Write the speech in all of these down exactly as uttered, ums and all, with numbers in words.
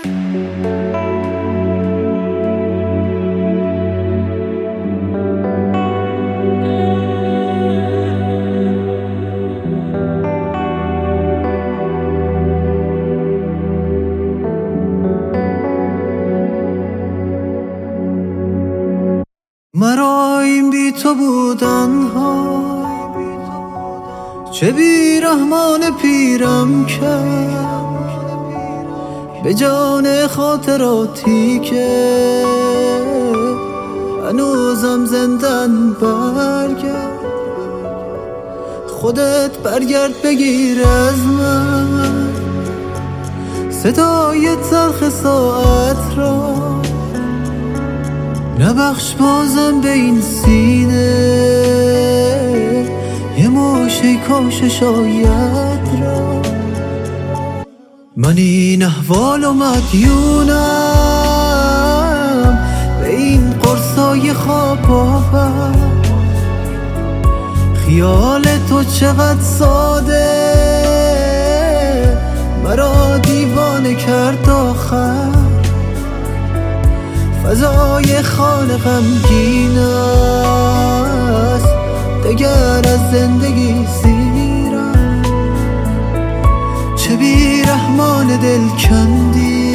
مرا این بی تو بودن ها چه بیرحمان پیرم کرد، به جان خاطراتی که هنوزم زندن برگرد. خودت برگرد بگیر از من صدای تلخ ساعت را، نبخش بازم به این سینه یه موشه کاش شاید را. من این احوال و مدیونم به این قرصای خواب آور، خیال تو چقدر ساده مرا دیوانه کرد آخر. فضای خانه غمگین است دگر از زندگی سیرم، چه بیرحمان دل کندی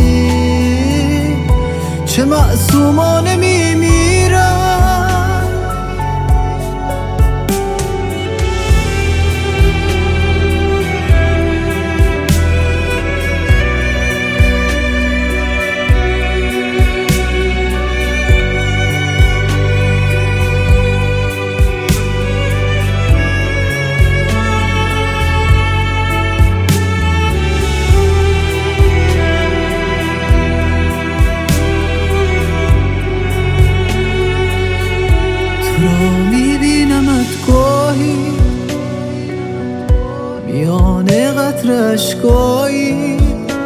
چه معصومانه میمیرم. را میبینمت گاهی میان قطر اشکایی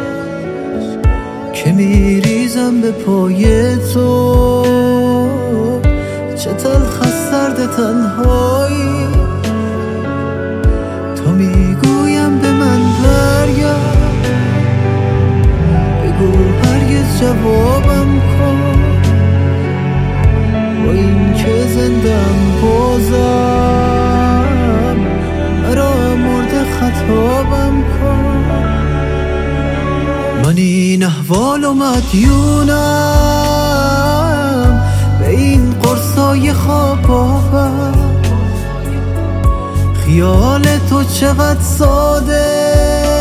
که میریزم به پای تو، چه تلخ از سرد تنهایی. تا میگویم به من برگرد، بگو هرگز جوابم کن، با این که زندم بازم مرا مرد خطابم کن. من این احوال و مدیونم به این قرصای خواب آور، خیال تو چقدر ساده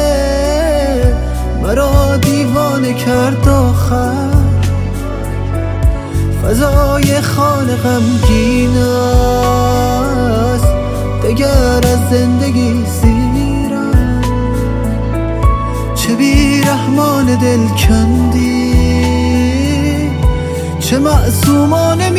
مرا دیوانه کرد آخر. فضای خانه غمگین است دگر از زندگی سیرم، چه بیرحمان دل کندی چه معصومانه